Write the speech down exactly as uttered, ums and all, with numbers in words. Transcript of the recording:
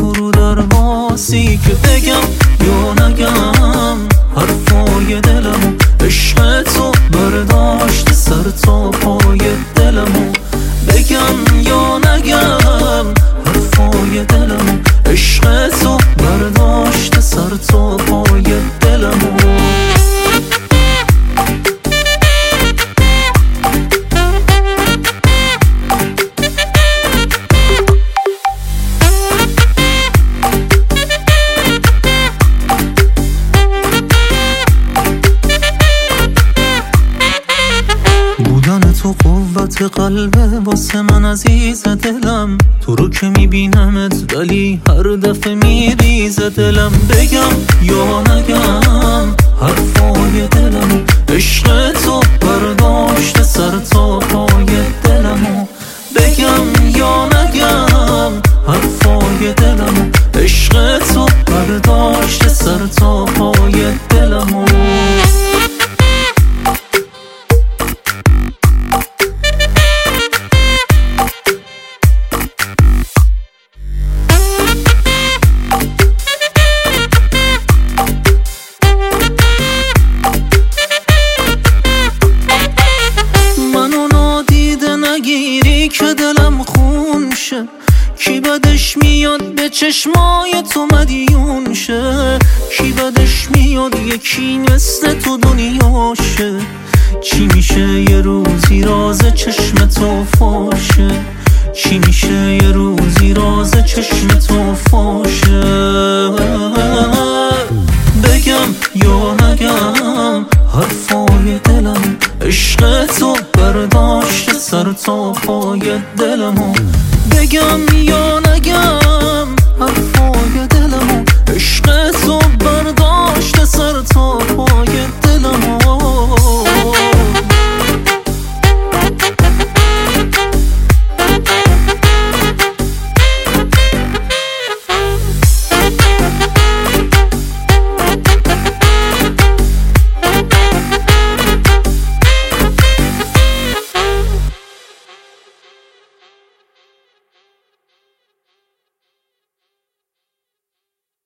رو در واسی که بگم یا نگم حرفای دلمو، عشق تو برداشت سر تا پای دلمو، بگم یا نگم حرفای دلمو، عشق تو برداشت سر تا پای دلمو. تو قوت قلبه واسه من عزیز دلم، تو رو که میبینمت ولی هر دفعه میریزه دلم، بگم یا نگم حرفای دلمو، عشق تو برداشت سر تا پای دلمو، بگم یا نگم حرفای دلمو، عشق تو برداشت سر تا پای دلمو. نگیری که دلم خون شه، کی بدش میاد به چشمای تو مدیون شه، کی بدش میاد یکی مثل تو دنیا شه، چی میشه یه روزی راز چشم تو فاشه، چی میشه یه روزی راز چشم